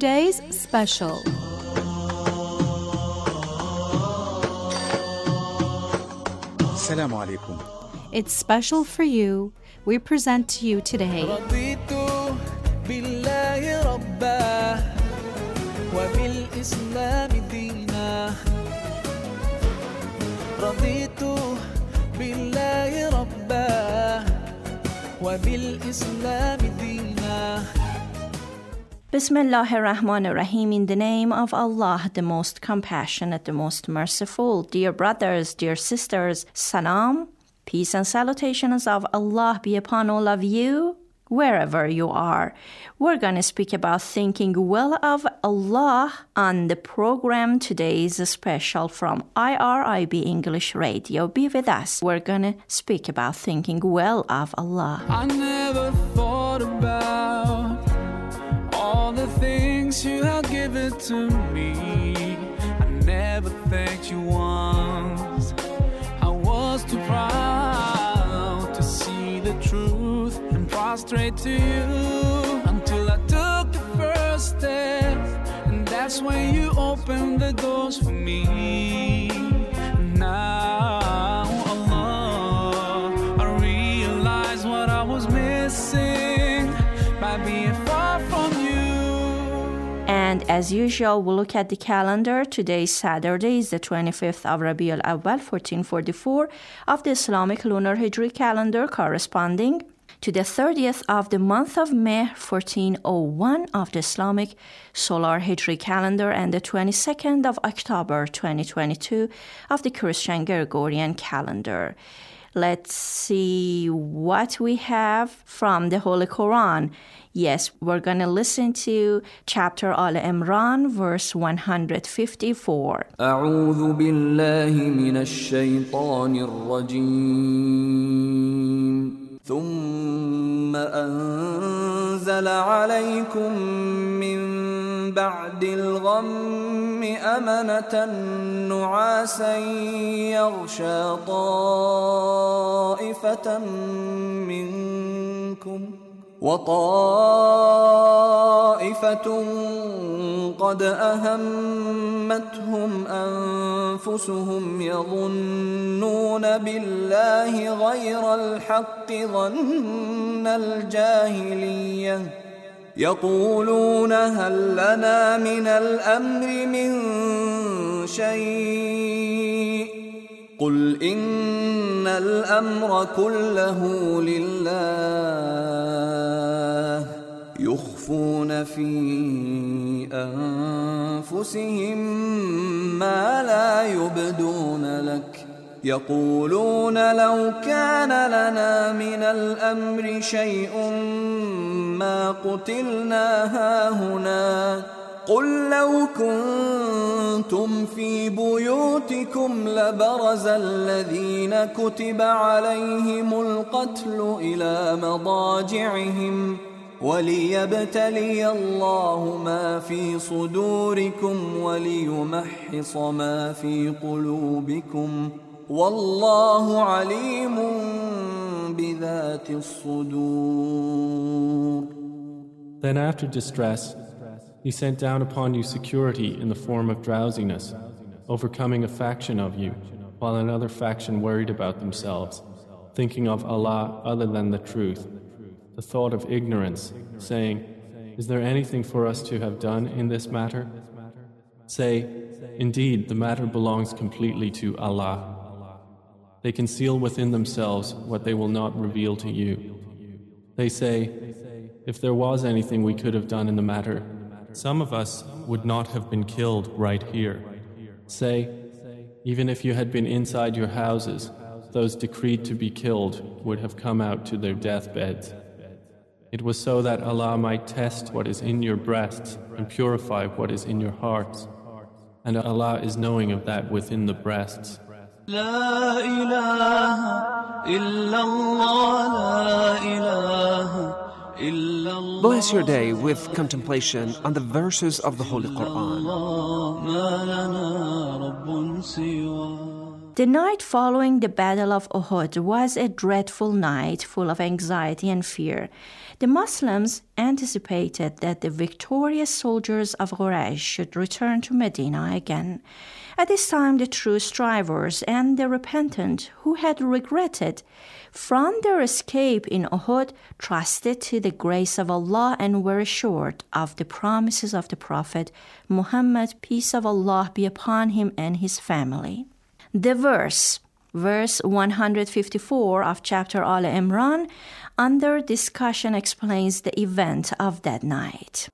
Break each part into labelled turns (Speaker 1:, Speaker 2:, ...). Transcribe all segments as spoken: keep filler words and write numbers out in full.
Speaker 1: today's special.
Speaker 2: Assalamu alaikum.
Speaker 1: It's special for you. We present to you today
Speaker 3: Bismillahir Rahmanir Rahim, in the name of Allah, the most compassionate, the most merciful. Dear brothers, dear sisters, salam, peace and salutations of Allah be upon all of you, wherever you are. We're going to speak about thinking well of Allah on the program. Today's special from I R I B English Radio. Be with us. We're going to speak about thinking well of Allah.
Speaker 4: I never thought about all the things you have given to me. I never thanked you once. I was too proud to see the truth and prostrate to you until I took the first step, and that's when you opened the doors for me. Now, Allah, I realize what I was missing by being far from you.
Speaker 3: And as usual, we'll look at the calendar. Today's Saturday is the twenty-fifth of Rabiul Awwal, fourteen forty-four of the Islamic Lunar Hijri calendar, corresponding to the thirtieth of the month of May, fourteen oh one of the Islamic Solar Hijri calendar, and the twenty-second of October, twenty twenty-two of the Christian Gregorian calendar. Let's see what we have from the Holy Quran. Yes, we're going to listen to chapter Al Imran, verse one fifty-four.
Speaker 5: أعوذ بالله من الشيطان الرجيم ثم أنزل عليكم من بعد الغم أمنة نعاسا يغشى طائفة منكم وطائفة قد أهمتهم أنفسهم يظنون بالله غير الحق ظن الجاهلية يقولون هل لنا من الأمر من شيء قل إن الأمر كله لله يخفون في أنفسهم ما لا يبدون لك يقولون لو كان لنا من الأمر شيء ما قتلنا هاهنا قل لو كنتم في بيوتكم لبرز الذين كتب عليهم القتل إلى مضاجعهم وليبتلي الله ما في صدوركم وليمحص ما في قلوبكم والله عليم بذات الصدور.
Speaker 6: Then after distress, He sent down upon you security in the form of drowsiness, overcoming a faction of you, while another faction worried about themselves, thinking of Allah other than the truth, the thought of ignorance, saying, is there anything for us to have done in this matter? Say, indeed, the matter belongs completely to Allah. They conceal within themselves what they will not reveal to you. They say, if there was anything we could have done in the matter, some of us would not have been killed right here. Say, even if you had been inside your houses, those decreed to be killed would have come out to their deathbeds. It was so that Allah might test what is in your breasts and purify what is in your hearts. And Allah is knowing of that within the breasts.
Speaker 5: La ilaha illallah, la ilaha.
Speaker 7: Bless your day with contemplation on the verses of the Holy Quran.
Speaker 3: The night following the Battle of Uhud was a dreadful night full of anxiety and fear. The Muslims anticipated that the victorious soldiers of Quraysh should return to Medina again. At this time, the true strivers and the repentant who had regretted from their escape in Uhud trusted to the grace of Allah and were assured of the promises of the Prophet Muhammad, peace of Allah be upon him and his family. The verse, verse one hundred fifty-four of chapter Al Imran, under discussion explains the event of that night.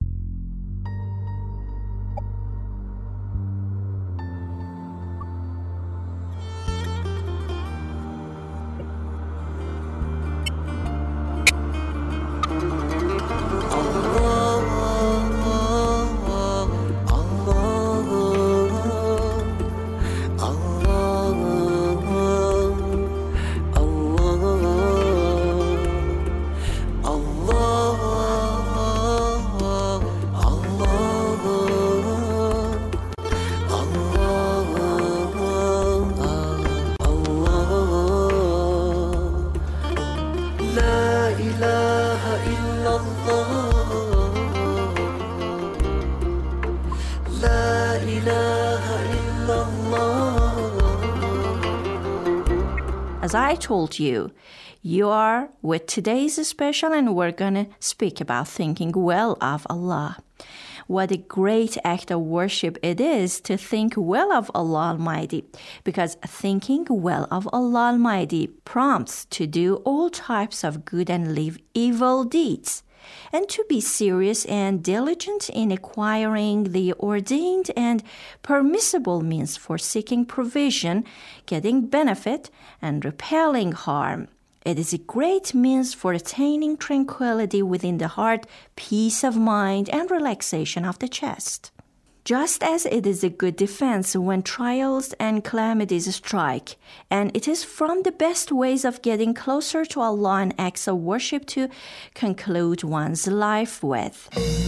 Speaker 3: As I told you, you are with today's special, and we're going to speak about thinking well of Allah. What a great act of worship it is to think well of Allah Almighty, because thinking well of Allah Almighty prompts to do all types of good and leave evil deeds, and to be serious and diligent in acquiring the ordained and permissible means for seeking provision, getting benefit, and repelling harm. It is a great means for attaining tranquility within the heart, peace of mind, and relaxation of the chest. Just as it is a good defense when trials and calamities strike, and it is from the best ways of getting closer to Allah and acts of worship to conclude one's life with.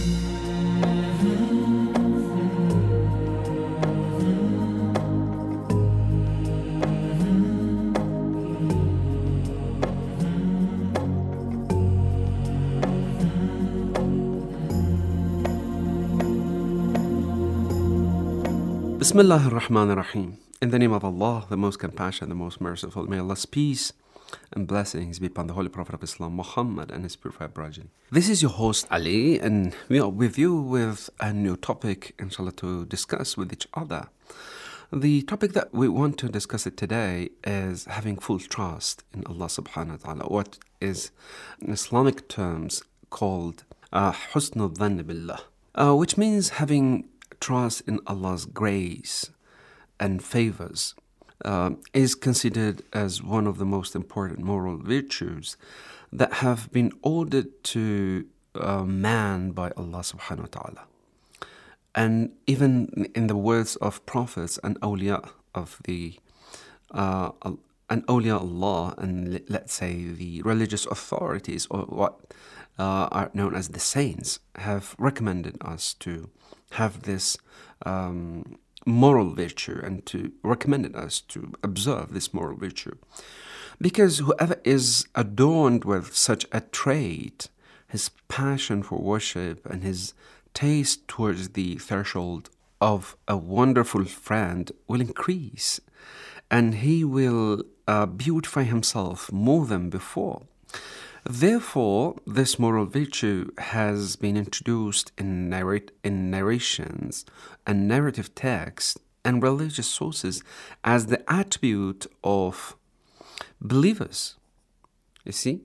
Speaker 7: Bismillah ar-Rahman ar-Rahim. In the name of Allah, the most compassionate, the most merciful, may Allah's peace and blessings be upon the Holy Prophet of Islam, Muhammad, and his purified progeny. This is your host, Ali, and we are with you with a new topic, inshallah, to discuss with each other. The topic that we want to discuss it today is having full trust in Allah subhanahu wa ta'ala, what is in Islamic terms called uh, husnul dhann billah, uh, which means having trust in Allah's grace and favors, uh, is considered as one of the most important moral virtues that have been ordered to uh, man by Allah subhanahu wa ta'ala. And even in the words of prophets and awliya of the uh, and awliya Allah, and let's say the religious authorities, or what uh, are known as the saints, have recommended us to have this um, moral virtue and to recommended us to observe this moral virtue. Because whoever is adorned with such a trait, his passion for worship and his taste towards the threshold of a wonderful friend will increase, and he will uh, beautify himself more than before. Therefore, this moral virtue has been introduced in, narrate, in narrations and narrative texts and religious sources as the attribute of believers. You see?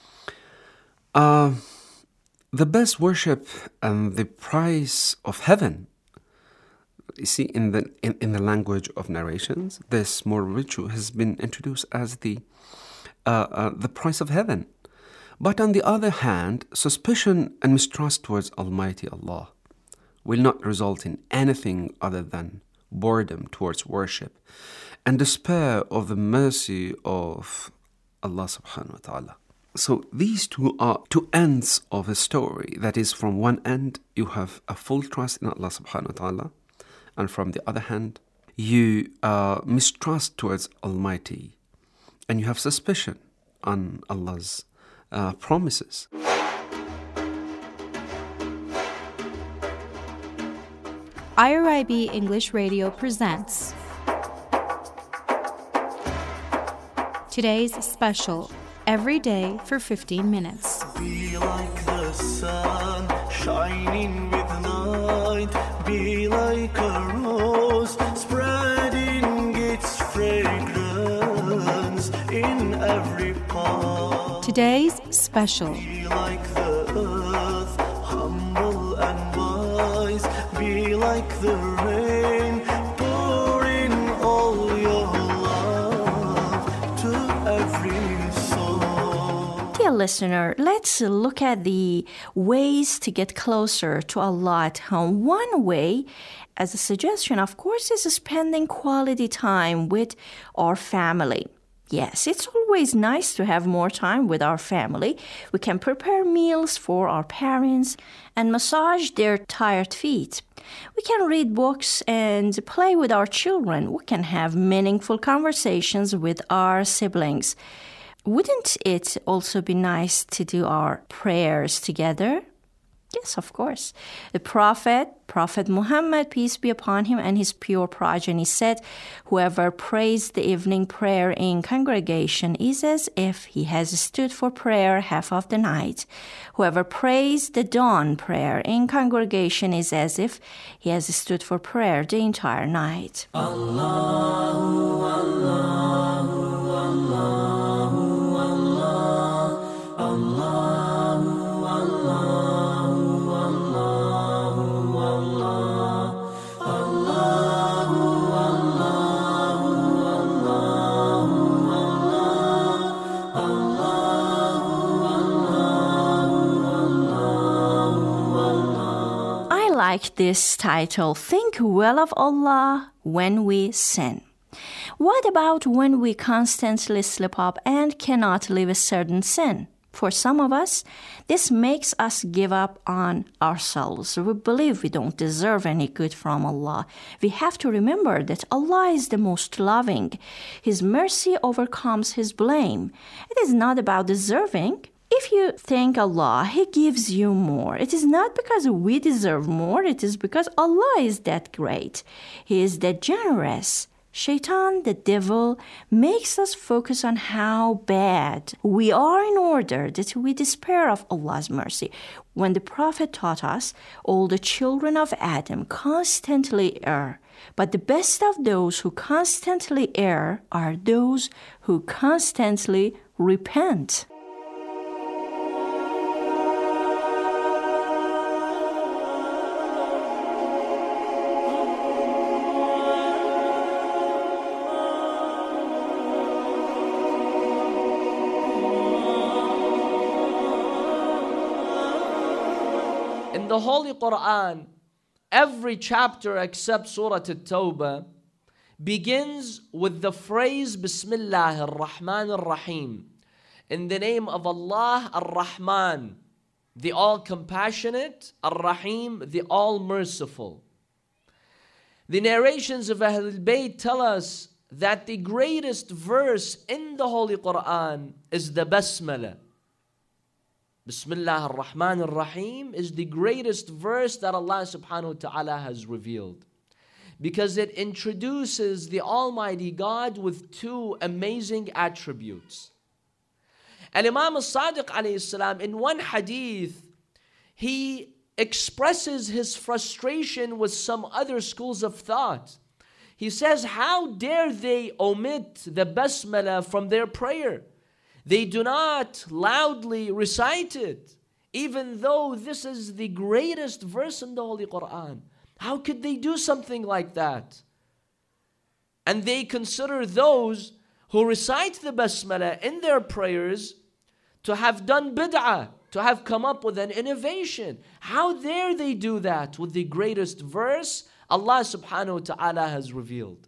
Speaker 7: Uh, the best worship and the price of heaven, you see, in the, in, in the language of narrations, this moral virtue has been introduced as the, uh, uh, the price of heaven. But on the other hand, suspicion and mistrust towards Almighty Allah will not result in anything other than boredom towards worship and despair of the mercy of Allah subhanahu wa ta'ala. So these two are two ends of a story. That is, from one end, you have a full trust in Allah subhanahu wa ta'ala, and from the other hand, you uh, mistrust towards Almighty, and you have suspicion on Allah's uh, promises.
Speaker 1: I R I B English Radio presents today's special, Every Day for fifteen minutes.
Speaker 8: Be like the sun, shining with light. Be like a rose, spreading its fragrance in every part.
Speaker 1: Today's special.
Speaker 8: Be like the earth, humble and wise. Be like the rain, pour in all your love to every soul.
Speaker 3: Dear listener, let's look at the ways to get closer to Allah at home. One way, as a suggestion, of course, is spending quality time with our family. Yes, it's always nice to have more time with our family. We can prepare meals for our parents and massage their tired feet. We can read books and play with our children. We can have meaningful conversations with our siblings. Wouldn't it also be nice to do our prayers together? Yes, of course. The Prophet, Prophet Muhammad, peace be upon him, and his pure progeny said, whoever prays the evening prayer in congregation is as if he has stood for prayer half of the night. Whoever prays the dawn prayer in congregation is as if he has stood for prayer the entire night.
Speaker 8: Allahu, Allahu, Allahu, Allah, Allahu, Allah.
Speaker 3: Like this title, Think Well of Allah When We Sin. What about when we constantly slip up and cannot leave a certain sin? For some of us, this makes us give up on ourselves. We believe we don't deserve any good from Allah. We have to remember that Allah is the most loving. His mercy overcomes His blame. It is not about deserving. If you thank Allah, He gives you more. It is not because we deserve more. It is because Allah is that great. He is that generous. Shaitan, the devil, makes us focus on how bad we are in order that we despair of Allah's mercy. When the Prophet taught us, all the children of Adam constantly err. But the best of those who constantly err are those who constantly repent.
Speaker 9: In the Holy Quran, every chapter except Surah At-Tawbah begins with the phrase Bismillah ar-Rahman ar-Rahim. In the name of Allah, Ar-Rahman, the all-compassionate, Ar-Rahim, the all-merciful. The narrations of Ahlul Bayt tell us that the greatest verse in the Holy Quran is the Basmalah. Bismillah ar-Rahman ar-Rahim is the greatest verse that Allah subhanahu wa ta'ala has revealed, because it introduces the Almighty God with two amazing attributes. And Imam al-Sadiq alayhi salam, in one hadith, he expresses his frustration with some other schools of thought. He says, how dare they omit the Basmalah from their prayer? They do not loudly recite it, even though this is the greatest verse in the Holy Quran. How could they do something like that? And they consider those who recite the Basmalah in their prayers to have done bid'ah, to have come up with an innovation. How dare they do that with the greatest verse Allah subhanahu wa ta'ala has revealed?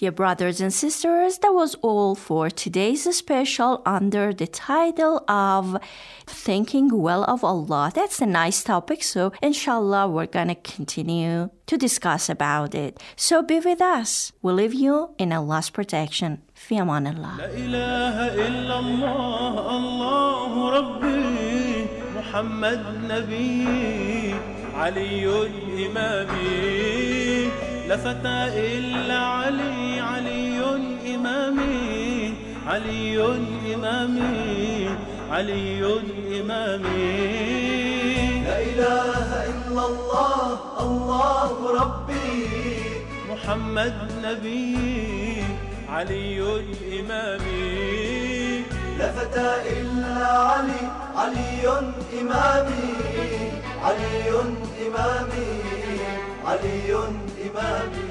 Speaker 3: Dear brothers and sisters, that was all for today's special under the title of Thinking Well of Allah. That's a nice topic, so inshallah we're gonna continue to discuss about it. So be with us. We leave you in Allah's protection. Fi aman Allah.
Speaker 5: La ilaha illallah, Allahu Rabbi, Muhammad Nabi, Aliyun Imami, La fata illa Ali, Aliyun Imami, Aliyun Imami, Aliyun Imami. La ilaha illallah, Allahu Rabbi, Muhammad Nabi, علي إمامي لا فتى إلا علي علي إمامي علي إمامي علي إمامي